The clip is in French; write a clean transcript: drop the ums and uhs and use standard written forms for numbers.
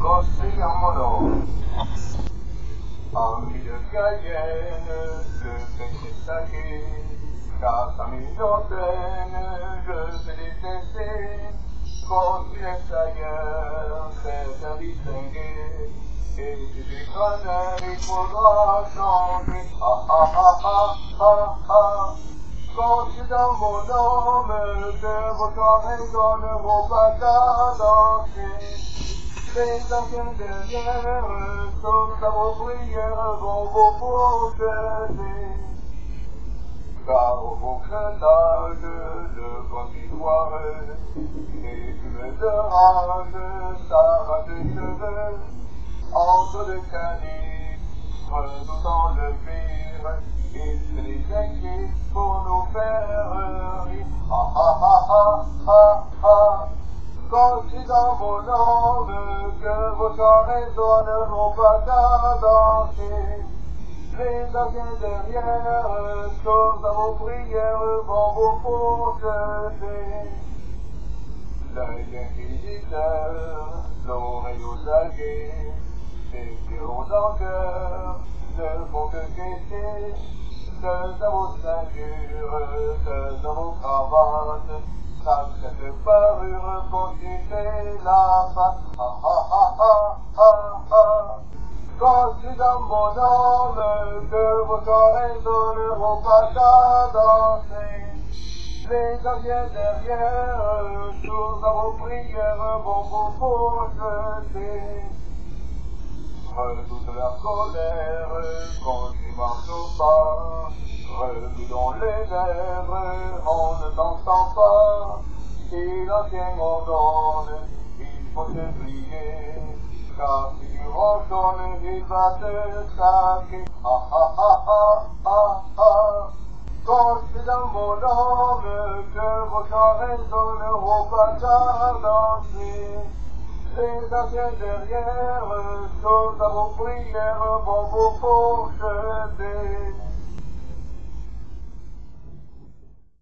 Conseiller mon nom. Ami de Cayenne, le péché sacré, car sa millontaine, je vais détester. Conseiller ailleurs, c'est un distingué, et tu déconnes, il faudra changer. Ah ah ah ah ah ah. Comptez dans mon âme que vos soirées donneront pas à danser. Les anciens derrière, sauf à vos prières, vont vous protéger. Car au beau crétage de contisoire, les fumées de rage s'arrachent les cheveux. Entre deux canifs, tout en le pire, il se les explique pour nous faire rire. Ah ah ah ah ah ah. Quand c'est dans mon âme que vos soirées donneront pas à danser. Les anciens derrière, sauf à vos prières, vont vous protéger. L'œil inquisiteur, l'oreille aux aguets, les pieds aux cœur, ne font que guetter. De vos ceintures, de vos cravates, sacrée parure pour jeter la face. Ah ah ah ah ah ah. Quand c'est dans mon âme que vos soirées donneront pas à danser. Les anciens derrière, sous à vos prières, vont vous projeter. Redoute leur colère, quand tu marches au pas. Redoutons les lèvres, on ne t'entend pas. Si l'ancien ordonne, il faut te plier. Car si tu ronchonnes, il va te saquer. Ah ah ah ah ah ah. Quand c'est dans mon âme que vos soirées donneront pas à danser. Les anciens derrière, sauf à vos prières, vont vous projeter.